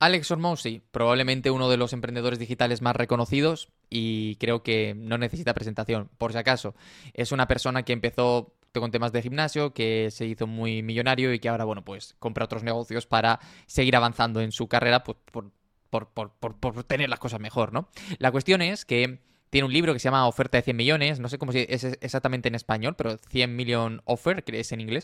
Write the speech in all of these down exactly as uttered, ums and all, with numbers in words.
Alex Hormozi, probablemente uno de los emprendedores digitales más reconocidos y creo que no necesita presentación, por si acaso. Es una persona que empezó con temas de gimnasio, que se hizo muy millonario y que ahora, bueno, pues compra otros negocios para seguir avanzando en su carrera pues, por, por, por, por, por tener las cosas mejor, ¿no? La cuestión es que tiene un libro que se llama Oferta de cien millones, no sé cómo es exactamente en español, pero cien million Offer, que es en inglés.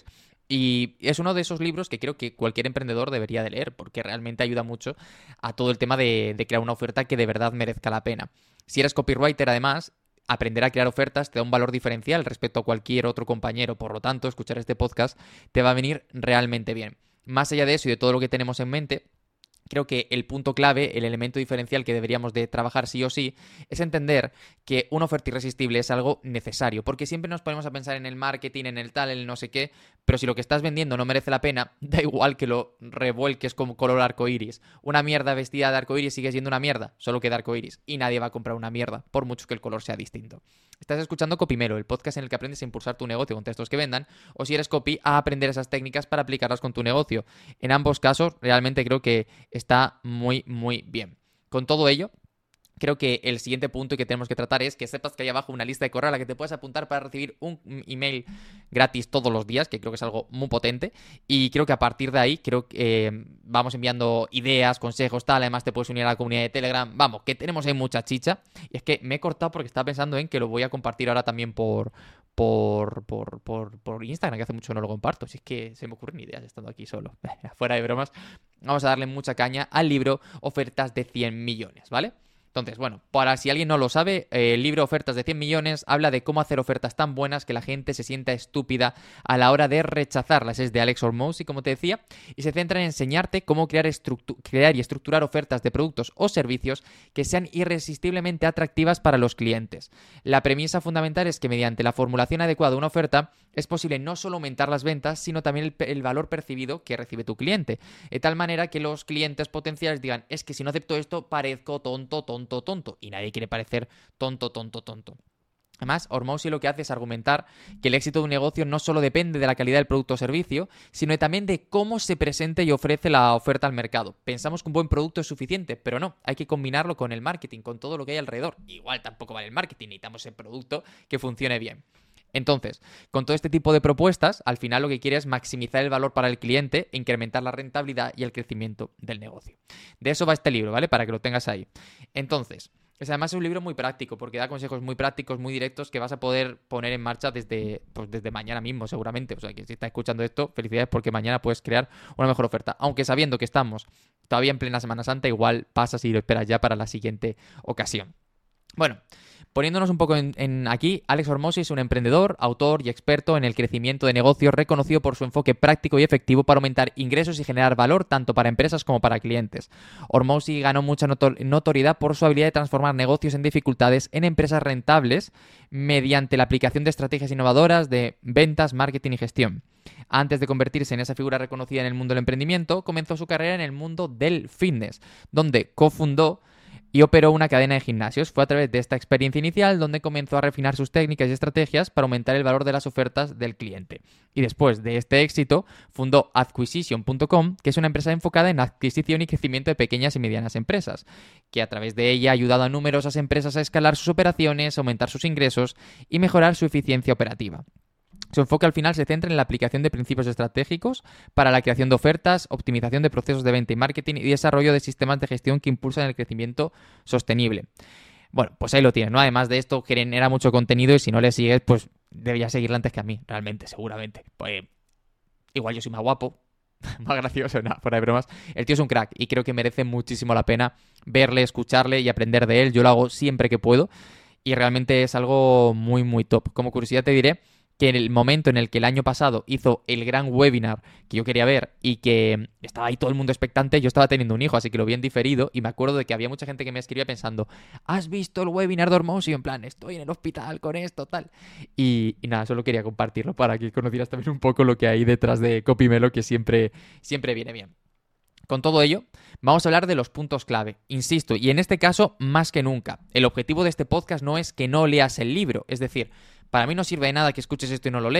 Y es uno de esos libros que creo que cualquier emprendedor debería de leer, porque realmente ayuda mucho a todo el tema de, de crear una oferta que de verdad merezca la pena. Si eres copywriter, además, aprender a crear ofertas te da un valor diferencial respecto a cualquier otro compañero. Por lo tanto, escuchar este podcast te va a venir realmente bien. Más allá de eso y de todo lo que tenemos en mente, creo que el punto clave, el elemento diferencial que deberíamos de trabajar sí o sí, es entender que una oferta irresistible es algo necesario, porque siempre nos ponemos a pensar en el marketing, en el tal, en el no sé qué, pero si lo que estás vendiendo no merece la pena, da igual que lo revuelques como color arcoiris. Una mierda vestida de arcoiris sigue siendo una mierda, solo que de arcoiris, y nadie va a comprar una mierda, por mucho que el color sea distinto. Estás escuchando Copimelo, el podcast en el que aprendes a impulsar tu negocio con textos que vendan, o si eres copy, a aprender esas técnicas para aplicarlas con tu negocio. En ambos casos, realmente creo que está muy, muy bien. Con todo ello, creo que el siguiente punto que tenemos que tratar es que sepas que hay abajo una lista de correo a la que te puedes apuntar para recibir un email gratis todos los días, que creo que es algo muy potente. Y creo que a partir de ahí, creo que eh, vamos enviando ideas, consejos, tal. Además te puedes unir a la comunidad de Telegram. Vamos, que tenemos ahí mucha chicha. Y es que me he cortado porque estaba pensando en que lo voy a compartir ahora también por... Por, por, por, por Instagram, que hace mucho que no lo comparto. Si es que se me ocurren ideas estando aquí solo. Fuera de bromas. Vamos a darle mucha caña al libro Ofertas de cien millones, ¿vale? Entonces, bueno, para si alguien no lo sabe, eh, el libro Ofertas de cien millones habla de cómo hacer ofertas tan buenas que la gente se sienta estúpida a la hora de rechazarlas. Es de Alex Hormozi, como te decía, y se centra en enseñarte cómo crear, crear y estructurar ofertas de productos o servicios que sean irresistiblemente atractivas para los clientes. La premisa fundamental es que mediante la formulación adecuada de una oferta es posible no solo aumentar las ventas, sino también el, el valor percibido que recibe tu cliente. De tal manera que los clientes potenciales digan, es que si no acepto esto, parezco tonto, tonto, tonto, y nadie quiere parecer tonto, tonto, tonto. Además, Hormozi lo que hace es argumentar que el éxito de un negocio no solo depende de la calidad del producto o servicio, sino también de cómo se presente y ofrece la oferta al mercado. Pensamos que un buen producto es suficiente, pero no, hay que combinarlo con el marketing, con todo lo que hay alrededor. Igual tampoco vale el marketing, necesitamos ese producto que funcione bien. Entonces, con todo este tipo de propuestas, al final lo que quiere es maximizar el valor para el cliente e incrementar la rentabilidad y el crecimiento del negocio. De eso va este libro, ¿vale? Para que lo tengas ahí. Entonces, es además un libro muy práctico porque da consejos muy prácticos, muy directos que vas a poder poner en marcha desde, pues desde mañana mismo seguramente. O sea, que si estás escuchando esto, felicidades porque mañana puedes crear una mejor oferta. Aunque sabiendo que estamos todavía en plena Semana Santa, igual pasas y lo esperas ya para la siguiente ocasión. Bueno, poniéndonos un poco en, en aquí, Alex Hormozi es un emprendedor, autor y experto en el crecimiento de negocios, reconocido por su enfoque práctico y efectivo para aumentar ingresos y generar valor tanto para empresas como para clientes. Hormozi ganó mucha notor- notoriedad por su habilidad de transformar negocios en dificultades en empresas rentables mediante la aplicación de estrategias innovadoras de ventas, marketing y gestión. Antes de convertirse en esa figura reconocida en el mundo del emprendimiento, comenzó su carrera en el mundo del fitness, donde cofundó y operó una cadena de gimnasios. Fue a través de esta experiencia inicial donde comenzó a refinar sus técnicas y estrategias para aumentar el valor de las ofertas del cliente. Y después de este éxito, fundó Adquisition punto com, que es una empresa enfocada en adquisición y crecimiento de pequeñas y medianas empresas, que a través de ella ha ayudado a numerosas empresas a escalar sus operaciones, aumentar sus ingresos y mejorar su eficiencia operativa. Su enfoque al final se centra en la aplicación de principios estratégicos para la creación de ofertas, optimización de procesos de venta y marketing y desarrollo de sistemas de gestión que impulsan el crecimiento sostenible. Bueno, pues ahí lo tienes, ¿no? Además de esto, genera mucho contenido y si no le sigues, pues deberías seguirle antes que a mí, realmente, seguramente. Pues igual yo soy más guapo, más gracioso, nada, fuera de bromas. El tío es un crack y creo que merece muchísimo la pena verle, escucharle y aprender de él. Yo lo hago siempre que puedo y realmente es algo muy, muy top. Como curiosidad te diré que en el momento en el que el año pasado hizo el gran webinar que yo quería ver y que estaba ahí todo el mundo expectante, yo estaba teniendo un hijo, así que lo vi en diferido y me acuerdo de que había mucha gente que me escribía pensando, ¿has visto el webinar de Hormozi? En plan, estoy en el hospital con esto, tal. Y, y nada, solo quería compartirlo para que conocieras también un poco lo que hay detrás de Copimelo, que siempre, siempre viene bien. Con todo ello, vamos a hablar de los puntos clave. Insisto, y en este caso, más que nunca. El objetivo de este podcast no es que no leas el libro. Es decir, para mí no sirve de nada que escuches esto y no lo leas.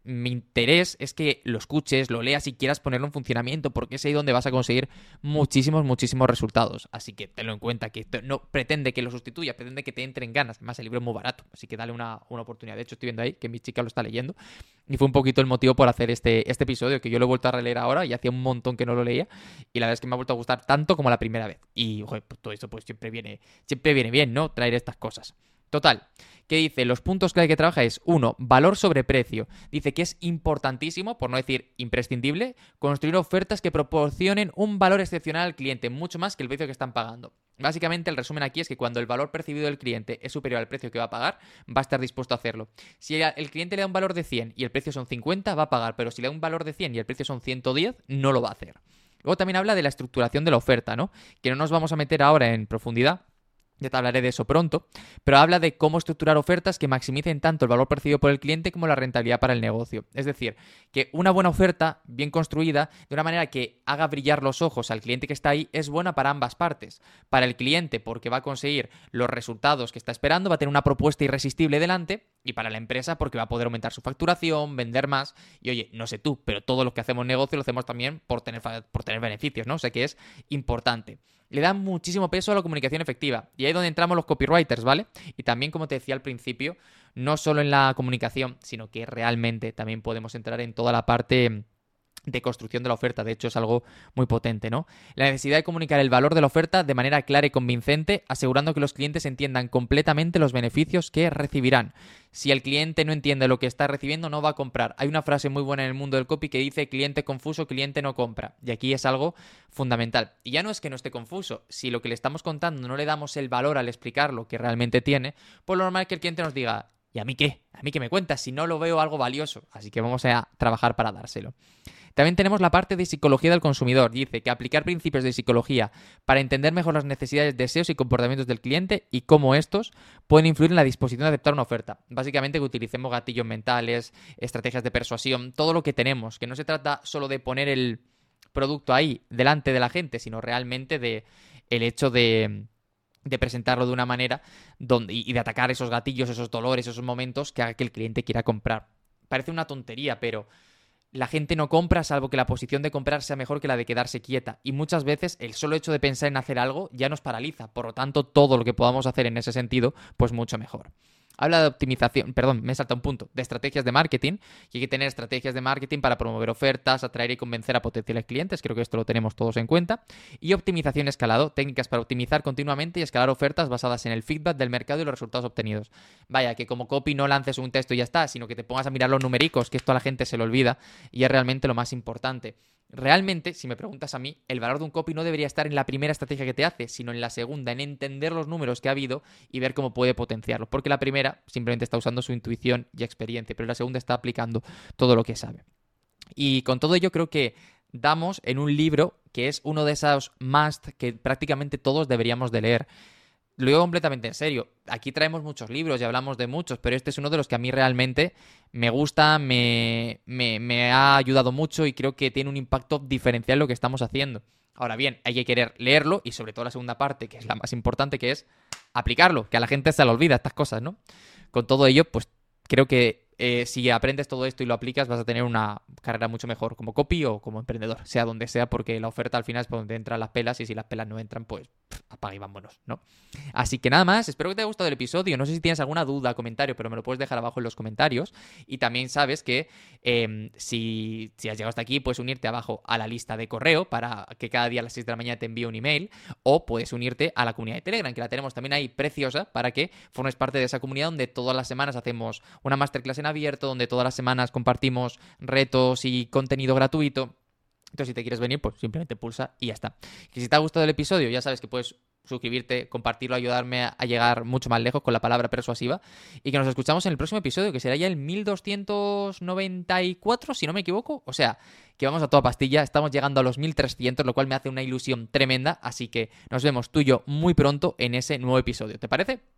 mi interés es que lo escuches, lo leas y quieras ponerlo en funcionamiento, porque es ahí donde vas a conseguir muchísimos, muchísimos resultados. Así que tenlo en cuenta, que esto no pretende que lo sustituya, pretende que te entren ganas. Además, el libro es muy barato, así que dale una, una oportunidad. De hecho, estoy viendo ahí que mi chica lo está leyendo y fue un poquito el motivo por hacer este, este episodio, que yo lo he vuelto a releer ahora y hacía un montón que no lo leía y la verdad es que me ha vuelto a gustar tanto como la primera vez. Y, joder, pues todo eso pues siempre viene, siempre viene bien, ¿no? Traer estas cosas. Total, ¿qué dice? Los puntos clave que trabaja es, uno, valor sobre precio. Dice que es importantísimo, por no decir imprescindible, construir ofertas que proporcionen un valor excepcional al cliente, mucho más que el precio que están pagando. Básicamente el resumen aquí es que cuando el valor percibido del cliente es superior al precio que va a pagar, va a estar dispuesto a hacerlo. Si el cliente le da un valor de cien y el precio son cincuenta, va a pagar, pero si le da un valor de cien y el precio son ciento diez, no lo va a hacer. Luego también habla de la estructuración de la oferta, ¿no? Que no nos vamos a meter ahora en profundidad. Ya te hablaré de eso pronto, pero habla de cómo estructurar ofertas que maximicen tanto el valor percibido por el cliente como la rentabilidad para el negocio. Es decir, que una buena oferta, bien construida, de una manera que haga brillar los ojos al cliente que está ahí, es buena para ambas partes. Para el cliente, porque va a conseguir los resultados que está esperando, va a tener una propuesta irresistible delante, y para la empresa, porque va a poder aumentar su facturación, vender más, y oye, no sé tú, pero todo lo que hacemos negocio lo hacemos también por tener, por tener beneficios, ¿no? O sea que es importante. Le da muchísimo peso a la comunicación efectiva. Y ahí es donde entramos los copywriters, ¿vale? Y también, como te decía al principio, no solo en la comunicación, sino que realmente también podemos entrar en toda la parte de construcción de la oferta. De hecho, es algo muy potente, ¿no? La necesidad de comunicar el valor de la oferta de manera clara y convincente, asegurando que los clientes entiendan completamente los beneficios que recibirán. Si el cliente no entiende lo que está recibiendo, no va a comprar. Hay una frase muy buena en el mundo del copy que dice: cliente confuso, cliente no compra. Y aquí es algo fundamental. Y ya no es que no esté confuso. Si lo que le estamos contando no le damos el valor al explicar lo que realmente tiene, pues lo normal es que el cliente nos diga: ¿y a mí qué? ¿A mí qué me cuentas? Si no lo veo algo valioso. Así que vamos a trabajar para dárselo. También tenemos la parte de psicología del consumidor. Dice que aplicar principios de psicología para entender mejor las necesidades, deseos y comportamientos del cliente y cómo estos pueden influir en la disposición de aceptar una oferta. Básicamente que utilicemos gatillos mentales, estrategias de persuasión, todo lo que tenemos. Que no se trata solo de poner el producto ahí delante de la gente, sino realmente de el hecho de... de presentarlo de una manera donde, y de atacar esos gatillos, esos dolores, esos momentos que haga que el cliente quiera comprar. Parece una tontería, pero la gente no compra salvo que la posición de comprar sea mejor que la de quedarse quieta. Y muchas veces el solo hecho de pensar en hacer algo ya nos paraliza. Por lo tanto, todo lo que podamos hacer en ese sentido, pues mucho mejor. Habla de optimización, perdón, me salta un punto, de estrategias de marketing. Y hay que tener estrategias de marketing para promover ofertas, atraer y convencer a potenciales clientes. Creo que esto lo tenemos todos en cuenta. Y optimización escalado, técnicas para optimizar continuamente y escalar ofertas basadas en el feedback del mercado y los resultados obtenidos. Vaya, que como copy no lances un texto y ya está, sino que te pongas a mirar los numericos, que esto a la gente se le olvida y es realmente lo más importante. Realmente, si me preguntas a mí, el valor de un copy no debería estar en la primera estrategia que te hace, sino en la segunda, en entender los números que ha habido y ver cómo puede potenciarlos. Porque la primera simplemente está usando su intuición y experiencia, pero la segunda está aplicando todo lo que sabe. Y con todo ello creo que damos en un libro que es uno de esos must que prácticamente todos deberíamos de leer. Lo digo completamente en serio. Aquí traemos muchos libros y hablamos de muchos, pero este es uno de los que a mí realmente me gusta, me, me, me ha ayudado mucho y creo que tiene un impacto diferencial en lo que estamos haciendo. Ahora bien, hay que querer leerlo y sobre todo la segunda parte, que es la más importante, que es aplicarlo, que a la gente se le olvida estas cosas, ¿no? Con todo ello, pues creo que eh, si aprendes todo esto y lo aplicas, vas a tener una carrera mucho mejor como copy o como emprendedor, sea donde sea, porque la oferta al final es por donde entran las pelas y si las pelas no entran, pues pff, apaga y vámonos, ¿no? Así que nada más, espero que te haya gustado el episodio. No sé si tienes alguna duda, comentario, pero me lo puedes dejar abajo en los comentarios. Y también sabes que eh, si, si has llegado hasta aquí, puedes unirte abajo a la lista de correo para que cada día a las seis de la mañana te envíe un email, o puedes unirte a la comunidad de Telegram, que la tenemos también ahí preciosa para que formes parte de esa comunidad donde todas las semanas hacemos una masterclass en abierto, donde todas las semanas compartimos retos y contenido gratuito. Entonces, si te quieres venir, pues simplemente pulsa y ya está. Y si te ha gustado el episodio, ya sabes que puedes suscribirte, compartirlo, ayudarme a llegar mucho más lejos con la palabra persuasiva. Y que nos escuchamos en el próximo episodio, que será ya el mil doscientos noventa y cuatro, si no me equivoco. O sea, que vamos a toda pastilla. Estamos llegando a los mil trescientos, lo cual me hace una ilusión tremenda. Así que nos vemos tú y yo muy pronto en ese nuevo episodio. ¿Te parece?